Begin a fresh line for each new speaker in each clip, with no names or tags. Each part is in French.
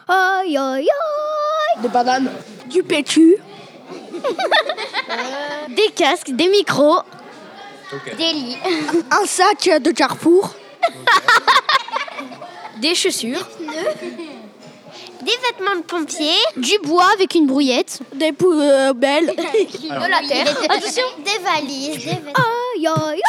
Aïe, aïe, aïe.
Des bananes.
Du PQ.
Des casques, des micros,
Des
lits,
Un sac de Carrefour.
des chaussures,
des vêtements de pompier,
du bois avec une brouillette,
Des poubelles.
de la terre. Attention.
des valises, des vêtements.
Aïe, aïe,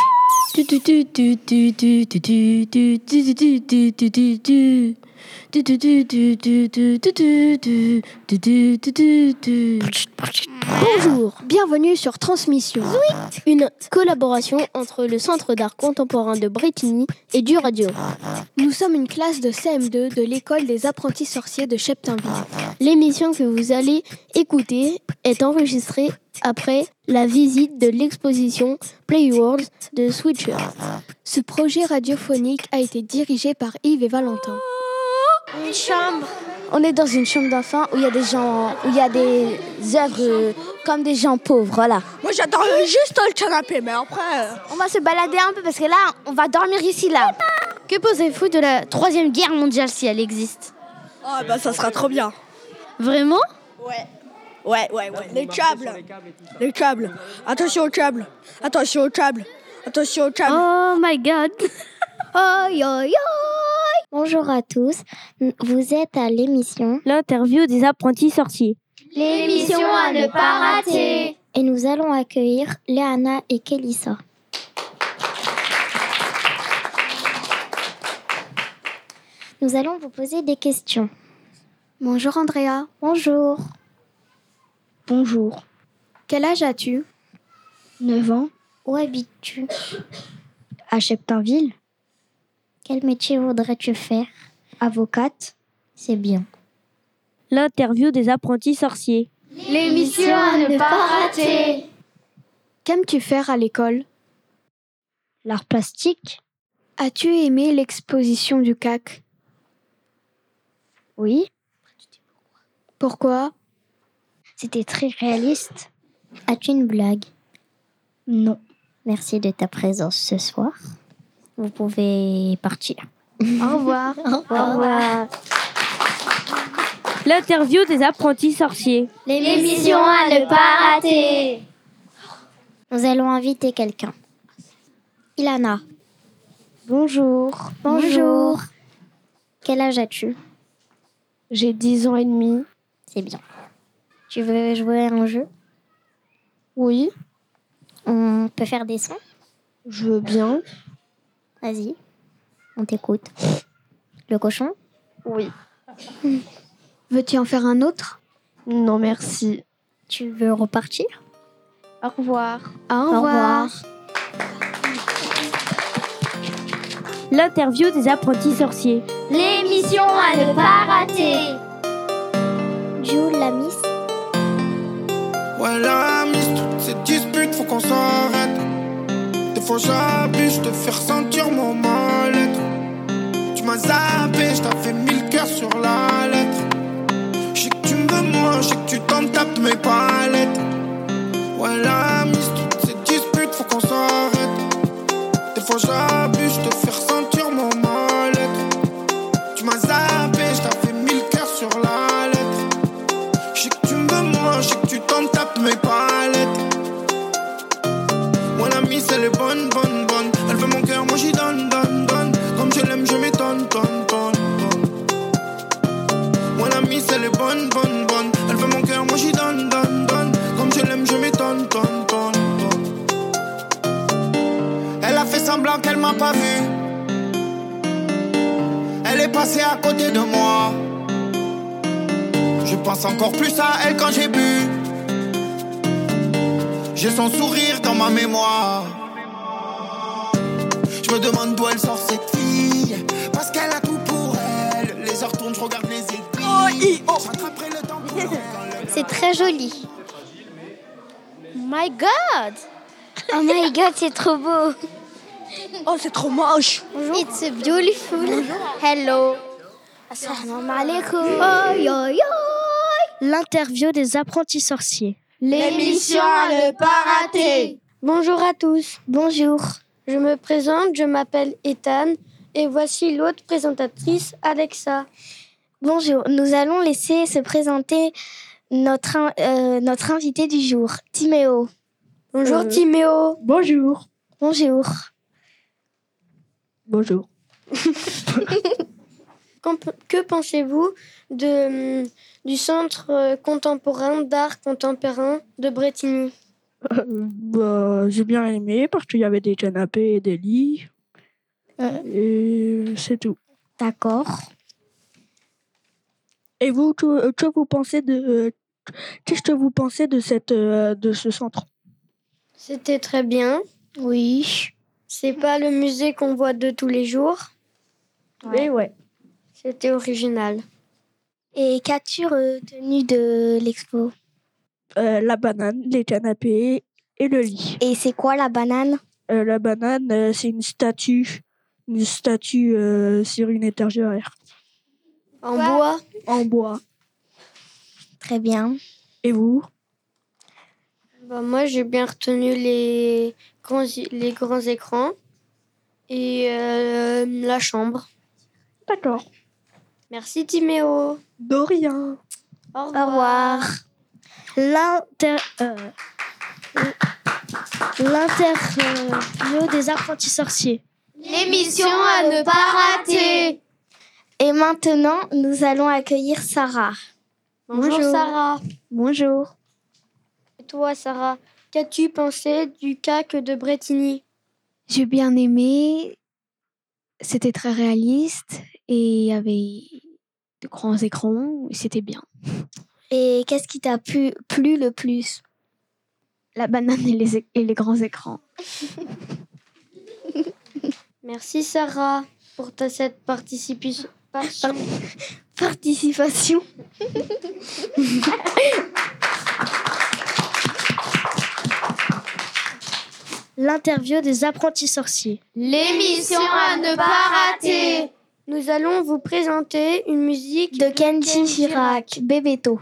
Bonjour, bienvenue sur Transmission. Une collaboration entre le Centre d'art contemporain de Brétigny et du Radio. Nous sommes une classe de CM2 de l'école des apprentis sorciers de Cheptainville. L'émission que vous allez écouter est enregistrée après la visite de l'exposition Play Worlds de Switcher. Ce projet radiophonique a été dirigé par Yves et Valentin.
Une chambre.
On est dans une chambre d'enfants où il y a des gens, où il y a des œuvres comme des gens pauvres, voilà.
Moi j'attends juste le canapé, mais après...
On va se balader un peu parce que là, on va dormir ici, là.
Que pensez-vous de la 3e guerre mondiale si elle existe?
Ah bah ça sera trop bien.
Vraiment?
Ouais. Les câbles. Les câbles. Attention aux câbles. Attention aux câbles. Attention aux câbles.
Oh my god.
Aïe, aïe, aïe.
Bonjour à tous, vous êtes à l'émission
L'interview des apprentis sorciers.
L'émission à ne pas rater. Et nous allons accueillir Léana et Kélissa. Nous allons vous poser des questions.
Bonjour Andrea.
Bonjour.
Bonjour.
Quel âge as-tu?
9 ans,
Où habites-tu?
à Cheptainville,
Quel métier voudrais-tu faire?
avocate.
C'est bien.
L'interview des apprentis sorciers.
L'émission à ne pas rater.
Qu'aimes-tu faire à l'école?
L'art plastique,
As-tu aimé l'exposition du CAC?
oui.
Pourquoi?
C'était très réaliste.
As-tu une blague?
Non.
Merci de ta présence ce soir. Vous pouvez partir.
Au revoir.
Au revoir.
L'interview des apprentis sorciers.
L'émission à ne pas rater. Nous allons inviter quelqu'un. Ilana.
Bonjour.
Bonjour. Quel âge as-tu?
J'ai 10 ans et demi.
C'est bien. Tu veux jouer à un jeu?
Oui,
On peut faire des sons?
je veux bien.
Vas-y. On t'écoute. Le cochon?
Oui.
Veux-tu en faire un autre?
Non, merci.
Tu veux repartir?
Au revoir.
Au revoir.
L'interview des apprentis sorciers.
L'émission à ne pas rater. Jules, la miss.
Ouais, la mise, toutes ces disputes, faut qu'on s'arrête. Des fois j'abuse de faire sentir mon mal-être. Tu m'as zappé, je t'ai fait 1000 cœurs sur la lettre. Je sais que tu me veux moi, je sais que tu t'en tapes de mes palettes. Ouais, la mise, toutes ces disputes, faut qu'on s'arrête. Des fois j'abuse de faire sentir mon mal-être. Tu m'as zappé, je t'ai fait 1000 cœurs sur la lettre. Je sais que tu me veux moi, je sais que tu t'en tapes de mes palettes. Moi la mise elle est bonne. Elle veut mon cœur, moi j'y donne. Comme je l'aime, je m'étonne, tonne. Moi la mise elle est bonne. Elle veut mon cœur, moi j'y donne. Comme je l'aime, je m'étonne, tonne. Elle a fait semblant qu'elle m'a pas vu. Elle est passée à côté de moi. Je pense encore plus à elle quand j'ai bu. J'ai son sourire dans ma mémoire. Je me demande d'où elle sort cette fille. Parce qu'elle a tout pour elle. Les heures tournent, je regarde les aiguilles. J'attraperai le temps pour elle.
C'est très joli.
My god.
Oh my god, c'est trop beau.
Oh, c'est trop moche.
It's beautiful. Hello. Assalamu alaikum.
Aïe, aïe, aïe.
L'interview des apprentis sorciers.
L'émission à ne pas rater.
Bonjour à tous,
Bonjour.
je me présente, je m'appelle Ethan et voici l'autre présentatrice, Alexa.
Bonjour, nous allons laisser se présenter notre invité du jour, Timéo.
Bonjour Timéo.
Bonjour.
Bonjour.
Bonjour.
Que pensez-vous du Centre contemporain d'art contemporain de Brétigny?
J'ai bien aimé parce qu'il y avait des canapés et des lits. Et c'est tout.
D'accord.
Et vous, qu'est-ce que vous pensez de ce centre?
C'était très bien.
Oui.
C'est pas le musée qu'on voit de tous les jours.
Ouais.
C'était original.
Et qu'as-tu retenu de l'expo?
La banane, les canapés et le lit.
Et c'est quoi la banane?
La banane, c'est une statue sur une étagère
En bois.
Très bien.
Et vous?
Moi, j'ai bien retenu les grands écrans et la chambre.
D'accord.
Merci Timéo.
De rien.
Au
Au revoir.
L'interview des apprentis sorciers.
L'émission à ne pas rater.
Et maintenant, nous allons accueillir Sarah.
Bonjour Sarah.
Bonjour.
Et toi Sarah, qu'as-tu pensé du CAC de Brétigny?
J'ai bien aimé. C'était très réaliste et il y avait de grands écrans et c'était bien.
Et qu'est-ce qui t'a plu le plus?
La banane et les grands écrans.
Merci Sarah pour cette participation.
Participation.
L'interview des apprentis sorciers.
L'émission à ne pas rater.
Nous allons vous présenter une musique
De Kenji Girac, Bebeto.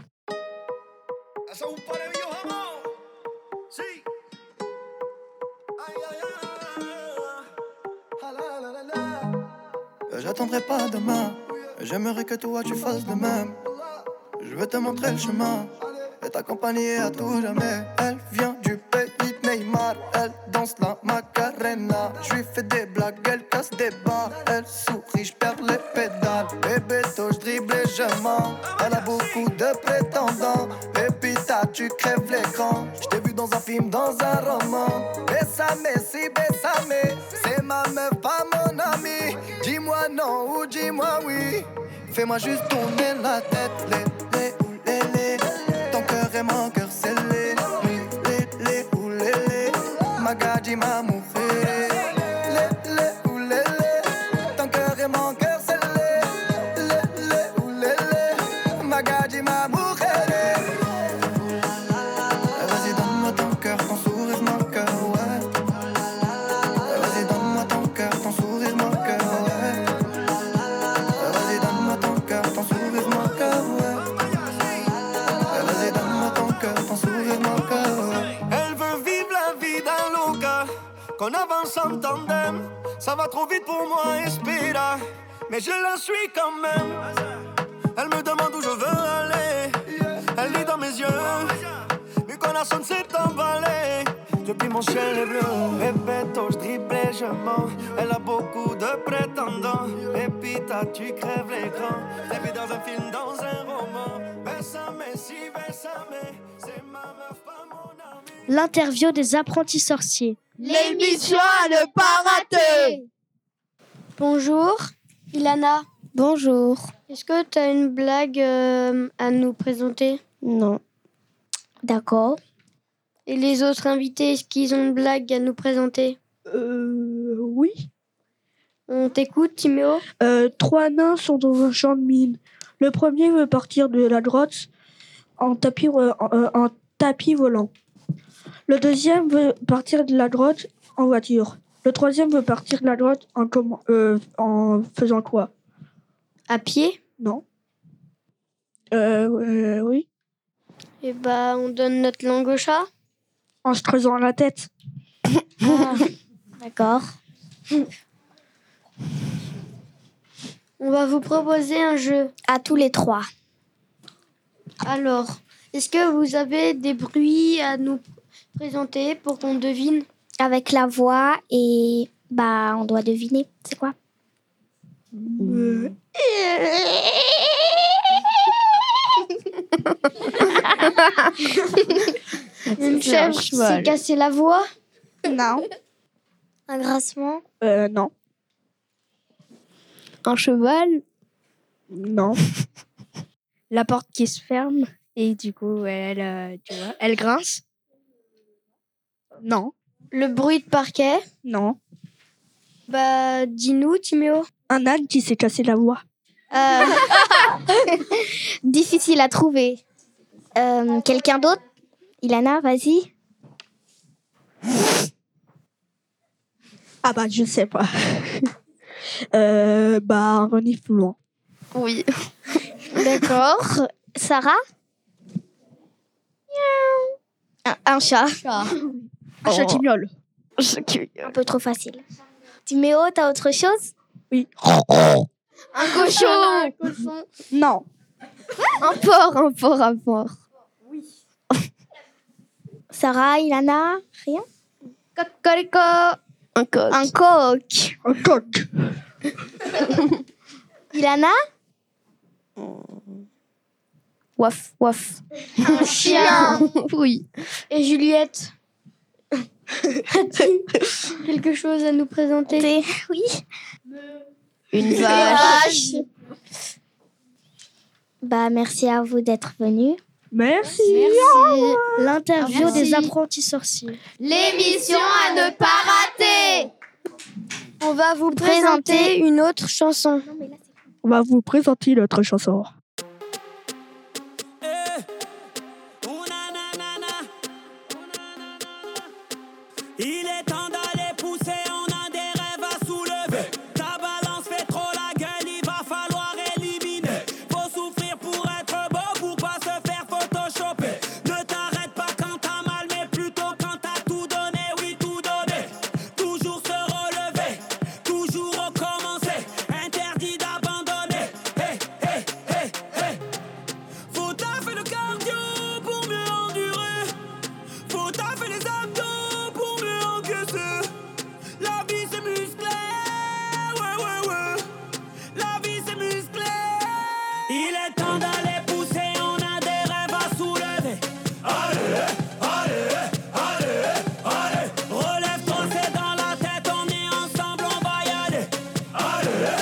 J'attendrai pas demain, j'aimerais que toi tu fasses de même. Je veux te montrer le chemin et t'accompagner à tout jamais. Elle vient du pays de Neymar, elle danse la Macarena. Je lui fais des blagues, elle casse des barres. Elle sourit, je perds les pédales. Bébé, je dribble et je mens. Elle a beaucoup de prétendants. Pépita, tu crèves l'écran. Je t'ai vu dans un film, dans un roman. Bésame, si bésame. C'est ma meuf, pas mon ami. Dis-moi non ou dis-moi oui. Fais-moi juste tourner la tête. Lélé ou lélé. Ton cœur est mon cœur scellé. Lélé ou lélé. Magadji ma mujer. Lélé ou lélé. Ton cœur est mon cœur scellé. Lélé ou lélé. Magadji ma mujer. Vas-y donne-moi ton cœur, ton sourire, mon cœur, ouais. Vas-y donne-moi ton cœur, ton sourire, mon cœur, ouais. Vas-y donne-moi ton cœur, ton sourire, mon cœur, ouais. Vas-y donne-moi ton cœur, ton sourire, mon cœur, ouais. Elle veut vivre la vie d'un loca, qu'on avance en tandem. Ça va trop vite pour moi, Espira, mais je la suis quand même. Elle me demande où je veux aller. Elle lit dans mes yeux. Mi corazón s'est emballé. Depuis mon ciel est bleu. Bebeto, je dribble et je mens. Elle a beaucoup de prétendants. Pépita, tu crèves l'écran. Je t'ai vu dans un film, dans un roman. Bésame, si bésame. C'est ma meuf, pas mon ami.
L'interview des apprentis sorciers.
L'émission à ne pas rater.
Bonjour Ilana.
Bonjour.
Est-ce que tu as une blague à nous présenter?
Non. D'accord.
Et les autres invités, est-ce qu'ils ont une blague à nous présenter?
Oui.
On t'écoute, Timéo?
3 nains sont dans un champ de mine. Le premier veut partir de la droite en tapis volant. Le deuxième veut partir de la droite en voiture. Le troisième veut partir de la droite en faisant quoi?
À pied?
Non. Oui.
Eh ben, on donne notre langue au chat.
En se creusant la tête.
D'accord.
On va vous proposer un jeu.
À tous les 3.
Alors, est-ce que vous avez des bruits à nous présenter pour qu'on devine?
Avec la voix et on doit deviner. C'est quoi?
Une chèvre s'est cassé la voix?
Non. Un grincement?
Non.
Un cheval.
Non.
La porte qui se ferme et du coup, elle grince.
Non.
Le bruit de parquet?
Non.
Dis-nous, Timéo.
Un âne qui s'est cassé la voix.
Difficile à trouver. Quelqu'un d'autre? Ilana, vas-y.
Je sais pas. Un reniflement.
Oui.
D'accord. Sarah? Un chat.
Un chat qui miaule.
Un peu trop facile. Timéo, t'as autre chose?
Oui.
Un cochon.
Non.
Un porc.
Sarah, Ilana, rien?
Cocorico.
Un coq.
Un coq.
Un coq.
Ilana?
Waf.
Un chien.
Oui.
Et Juliette? As-tu quelque chose à nous présenter?
Oui.
Une vache.
Merci à vous d'être venus.
Merci.
L'interview
Merci.
des apprentis sorciers.
L'émission à ne pas rater.
On va vous présenter une autre chanson.
On va vous présenter notre chanson.
Il est temps d'aller pousser, on a des rêves à soulever. Ta balance fait trop la gueule, il va falloir éliminer. Faut souffrir pour être beau, pour pas se faire photoshopper. Ne t'arrête pas quand t'as mal, mais plutôt quand t'as tout donné, oui tout donné. Toujours se relever, toujours recommencer. Interdit d'abandonner. Hey, hey, hey, hey. Faut taffer le cardio pour mieux endurer. Faut taffer les abdos. La vie c'est musclé, ouais. La vie c'est musclé. Il est temps d'aller pousser, on a des rêves à soulever. Allez. Relève-toi, c'est dans la tête, on est ensemble, on va y aller. Allez.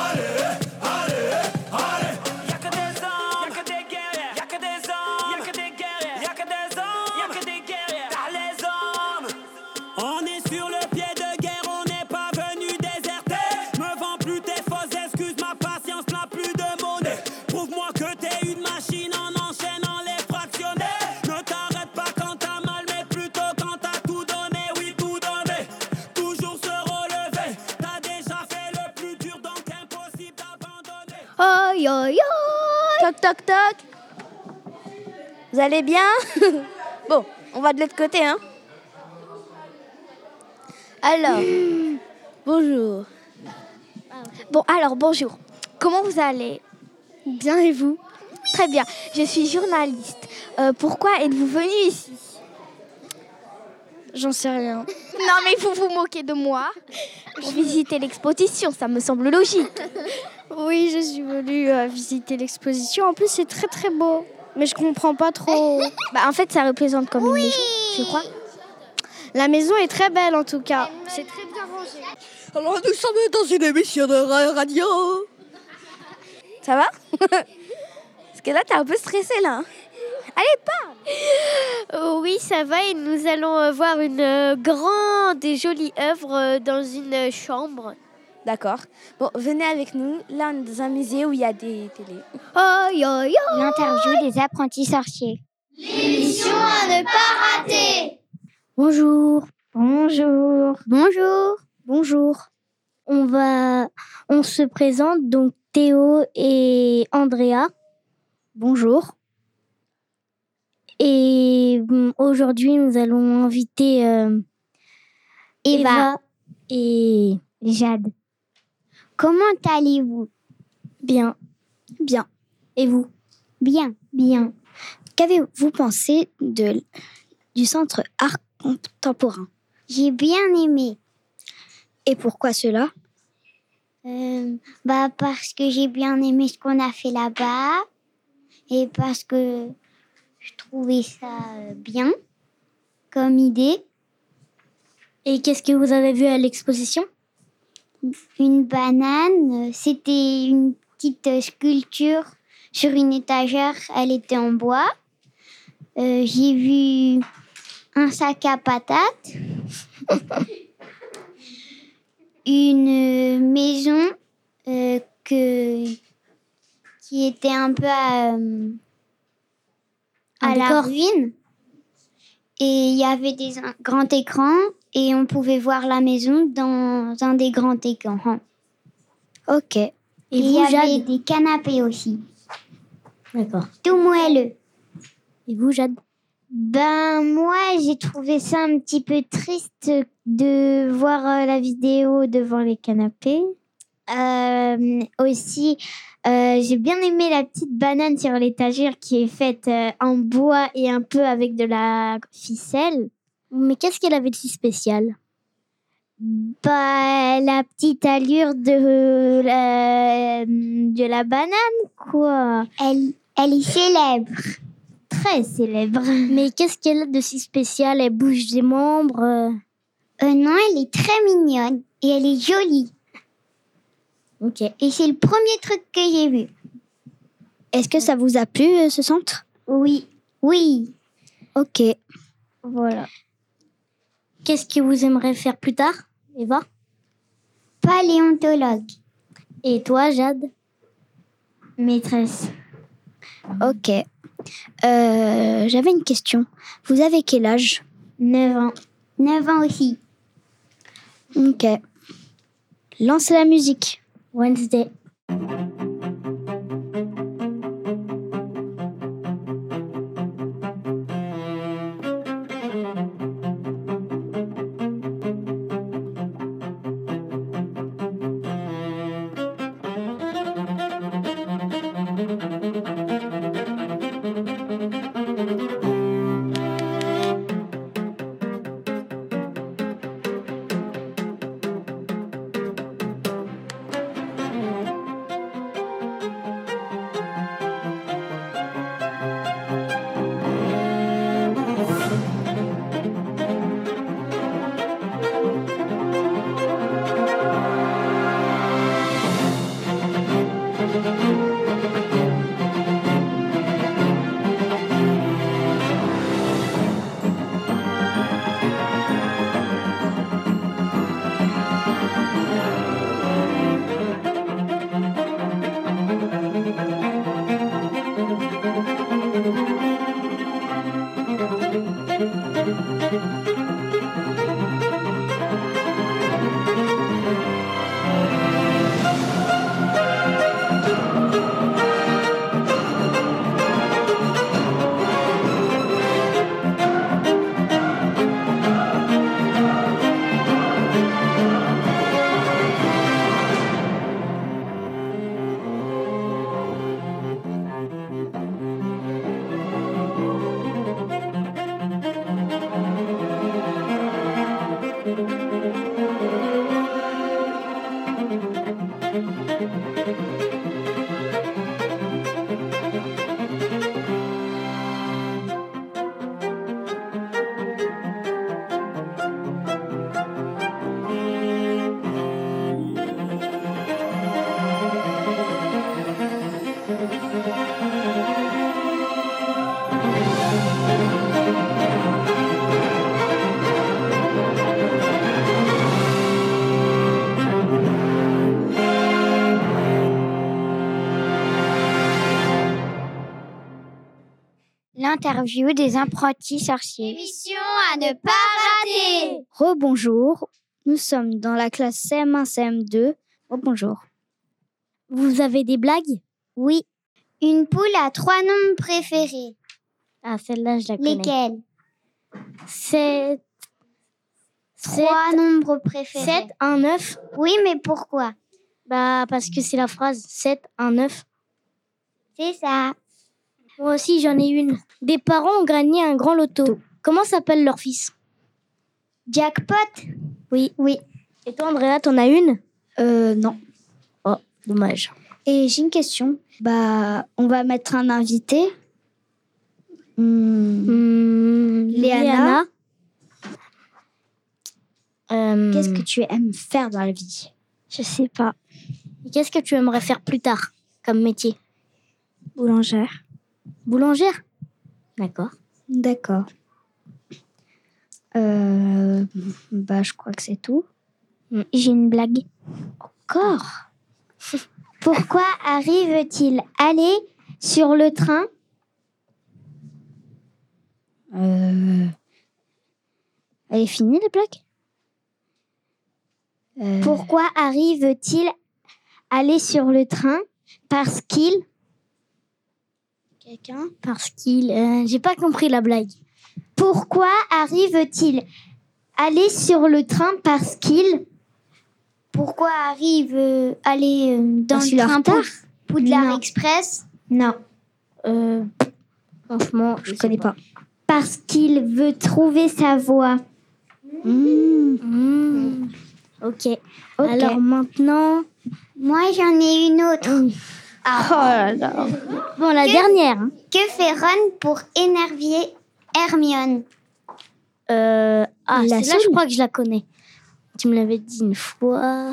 Y'a que des hommes, y'a que des guerriers, y'a que des hommes, y'a que des guerriers, y'a que des hommes, y'a que des guerriers. T'as les hommes. On est sur le pied de guerre, on n'est pas venu déserter. Me vends plus tes fausses excuses, ma patience n'a plus de monnaie. Prouve-moi que t'es une machine en enchaînant les fractionnés. Ne t'arrête pas quand t'as mal, mais plutôt quand t'as tout donné, oui tout donné. Toujours se relever, t'as déjà fait le plus dur, donc impossible d'abandonner.
Aïe, aïe, aïe.
Toc. Vous allez bien? Bon, on va de l'autre côté, hein. Alors, bonjour.
Bonjour. Comment vous allez?
Bien et vous?
Très bien. Je suis journaliste. Pourquoi êtes-vous venu ici?
J'en sais rien.
Non, mais vous vous moquez de moi. Pour visiter l'exposition, ça me semble logique.
Oui, je suis venue visiter l'exposition. En plus, c'est très très beau. Mais je comprends pas trop.
En fait, ça représente comme une maison, je crois.
La maison est très belle en tout cas. C'est très bien rangé.
Alors nous sommes dans une émission de radio.
Ça va? Parce que là, t'es un peu stressée, là. Allez, parle.
Oui, ça va et nous allons voir une grande et jolie œuvre dans une chambre.
D'accord. Bon, venez avec nous. Là, on est dans un musée où il y a des télés.
Aïe.
L'interview des apprentis sorciers.
L'émission à ne pas rater.
Bonjour. On se présente donc Théo et Andrea. Bonjour. Et aujourd'hui, nous allons inviter Eva et Jade. Comment allez-vous?
Bien. Bien. Et vous?
Bien, bien.
Qu'avez-vous pensé du centre art contemporain?
J'ai bien aimé.
Et pourquoi cela?
Parce que j'ai bien aimé ce qu'on a fait là-bas et parce que je trouvais ça bien comme idée.
Et qu'est-ce que vous avez vu à l'exposition?
Une banane, c'était une petite sculpture sur une étagère, elle était en bois. J'ai vu un sac à patates, une maison qui était un peu à la ruine. Et il y avait un grand écran et on pouvait voir la maison dans un des grands écrans.
Ok. Et
il y avait des canapés aussi.
D'accord.
Tout moelleux.
Et vous, Jade?
Moi, j'ai trouvé ça un petit peu triste de voir la vidéo devant les canapés. Aussi, j'ai bien aimé la petite banane sur l'étagère qui est faite en bois et un peu avec de la ficelle.
Mais qu'est-ce qu'elle avait de si spécial?
La petite allure de la banane, quoi. Elle est célèbre. Très célèbre.
Mais qu'est-ce qu'elle a de si spécial? Elle bouge des membres?
Non, elle est très mignonne et elle est jolie.
Ok.
Et c'est le premier truc que j'ai vu.
Est-ce que ça vous a plu, ce centre?
Oui. Oui.
Ok.
Voilà.
Qu'est-ce que vous aimeriez faire plus tard, Eva?
Paléontologue.
Et toi, Jade?
Maîtresse.
Ok. J'avais une question. Vous avez quel âge?
9 ans. 9 ans aussi.
Ok. Lance la musique.
Wednesday. L'interview des apprentis sorciers.
Émission à ne pas rater.
Rebonjour, nous sommes dans la classe CM1, CM2. Rebonjour. Vous avez des blagues?
Oui. Une poule a 3 nombres préférés.
Ah, celle-là, je la connais.
Lesquels?
C'est
3 nombres préférés.
7, 1, 9.
Oui, mais pourquoi?
Bah, parce que c'est la phrase 7, 1, 9.
C'est ça.
Moi aussi, j'en ai une. Des parents ont gagné un grand loto. Comment s'appelle leur fils?
Jackpot.
Oui.
Oui.
Et toi, Andrea, t'en as une?
Non.
Oh, dommage.
Et j'ai une question. Bah, on va mettre un invité.
Léana.
Qu'est-ce que tu aimes faire dans la vie?
Je sais pas. Et qu'est-ce que tu aimerais faire plus tard comme métier?
Boulangère.
Boulangère? D'accord.
D'accord. Bah, je crois que c'est tout.
J'ai une blague.
Encore?
Pourquoi arrive-t-il aller sur le train?
Elle est finie, la blague?
Pourquoi arrive-t-il aller sur le train? Parce qu'il...
Quelqu'un?
Parce qu'il... j'ai pas compris la blague.
Pourquoi arrive-t-il aller sur le train? Parce qu'il... Pourquoi arrive aller dans
Parce
le
qu'il est en
train
retard?
Poudlard
Non.
Express? Non.
Franchement,
Je connais pas.
Parce qu'il veut trouver sa voie.
Ok. Alors maintenant...
Moi, j'en ai une autre.
Oh là là.
Bon, la dernière. Hein.
Que fait Ron pour énerver Hermione?
Celle-là,
seule?
je crois que je la connais. Tu me l'avais dit une fois.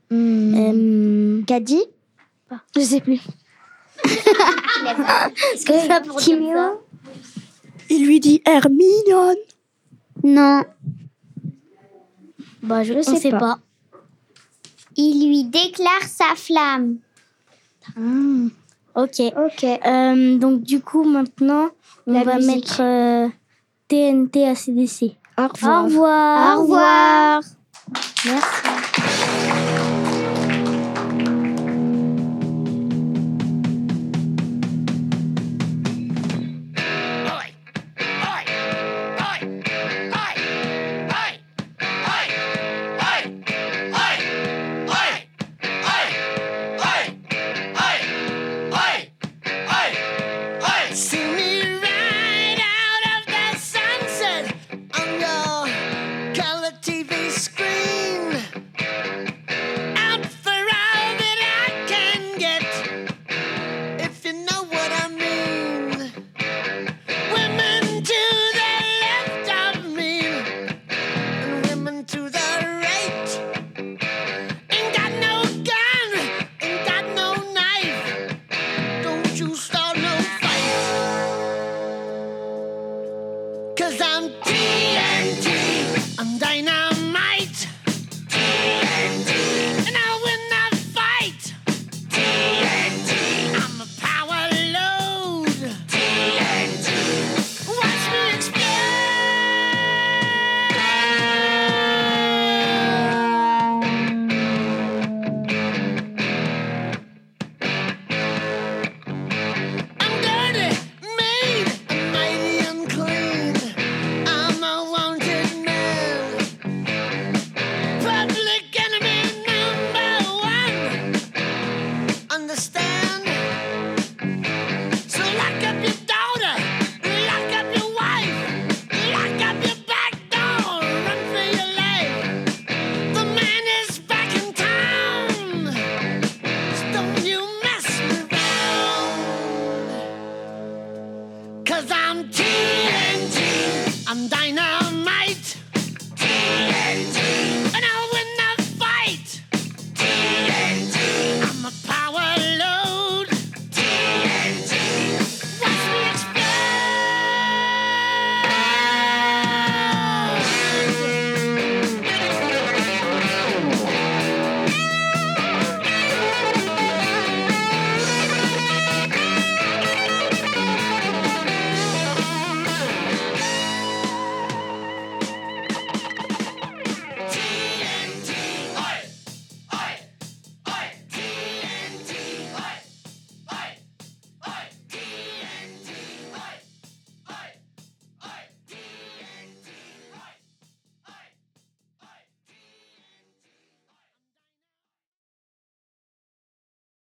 Qu'a dit?
Je sais plus.
Timéo?
Il lui dit Hermione.
Non.
Bah, je sais pas.
Il lui déclare sa flamme.
Ok.
Ok.
Donc, du coup, maintenant, on
La
va
musique.
mettre TNT ACDC.
Au revoir.
Au revoir.
Au revoir.
Merci.
See me right out of the sunset on your color TV screen. Out for all that I can get, if you know what I mean. Women to the left of me, and women to the right. Ain't got no gun, ain't got no knife. Don't you start no fight. 'Cause I'm TNT, I'm dynamite. TNT, and I'll win the fight. TNT, I'm a power load. TNT, watch me I'm dirty, made, and mighty unclean. I'm a wanted man. Public enemy #1. Understand? So lock up your daughter, lock up your wife, lock up your back door, run for your life. The man is back in town. So don't you mess me around. 'Cause I'm TNT, I'm dynamite. TNT,